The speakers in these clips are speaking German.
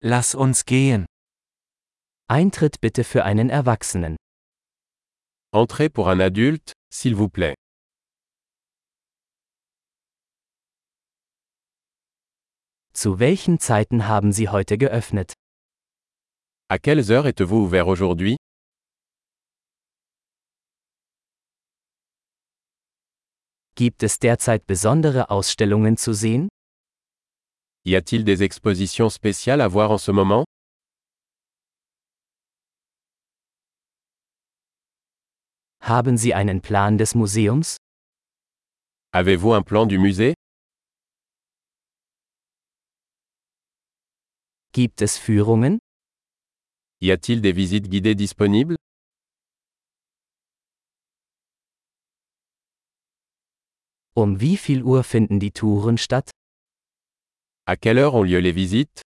Lass uns gehen. Eintritt bitte für einen Erwachsenen. Entrez pour un adulte, s'il vous plaît. Zu welchen Zeiten haben Sie heute geöffnet? À quelles heures êtes-vous ouvert aujourd'hui? Gibt es derzeit besondere Ausstellungen zu sehen? Y a-t-il des expositions spéciales à voir en ce moment? Haben Sie einen Plan des Museums? Avez-vous un plan du musée? Gibt es Führungen? Y a-t-il des visites guidées disponibles? Um wie viel Uhr finden die Touren statt? À quelle heure ont lieu les visites?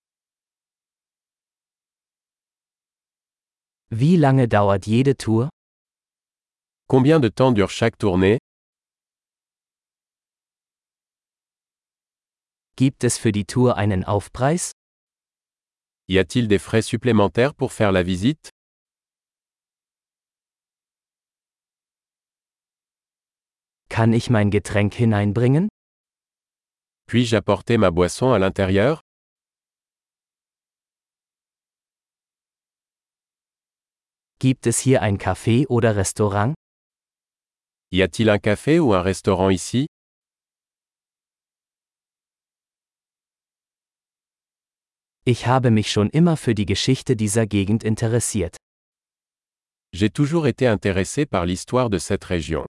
Wie lange dauert jede Tour? Combien de temps dure chaque tournée? Gibt es für die Tour einen Aufpreis? Y a-t-il des frais supplémentaires pour faire la visite? Kann ich mein Getränk hineinbringen? Puis-je apporter ma boisson à l'intérieur? Gibt es hier ein Café oder Restaurant? Y a-t-il un café ou un restaurant ici? Ich habe mich schon immer für die Geschichte dieser Gegend interessiert. J'ai toujours été intéressé par l'histoire de cette région.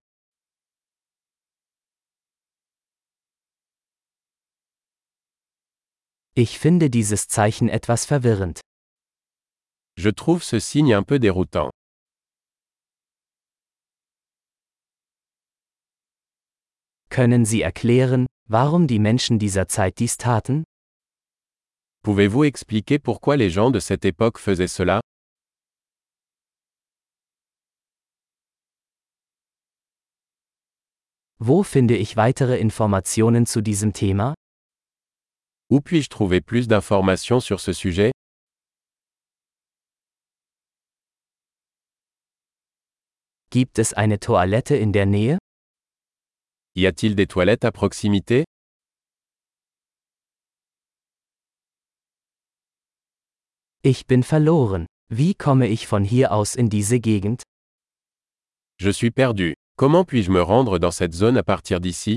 Ich finde dieses Zeichen etwas verwirrend. Je trouve ce signe un peu déroutant. Können Sie erklären, warum die Menschen dieser Zeit dies taten? Pouvez-vous expliquer pourquoi les gens de cette époque faisaient cela? Wo finde ich weitere Informationen zu diesem Thema? Où puis-je trouver plus d'informations sur ce sujet? Gibt es eine Toilette in der Nähe? Y a-t-il des toilettes à proximité? Ich bin verloren. Wie komme ich von hier aus in diese Gegend? Je suis perdu. Comment puis-je me rendre dans cette zone à partir d'ici?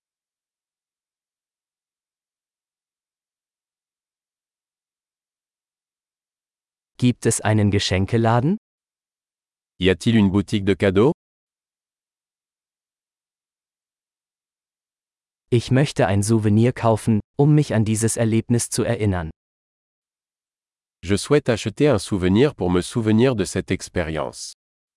Gibt es einen Geschenkeladen? Y a-t-il une boutique de cadeaux? Ich möchte ein Souvenir kaufen, um mich an dieses Erlebnis zu erinnern. Je souhaite acheter un souvenir pour me souvenir de cette expérience.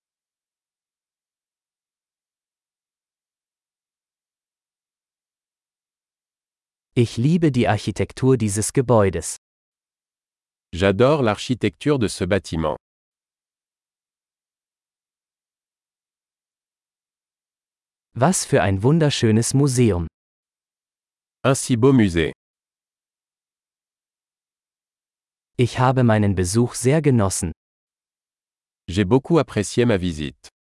Ich liebe die Architektur dieses Gebäudes. J'adore l'architecture de ce bâtiment. Was für ein wunderschönes Museum. Un si beau musée. Ich habe meinen Besuch sehr genossen. J'ai beaucoup apprécié ma visite.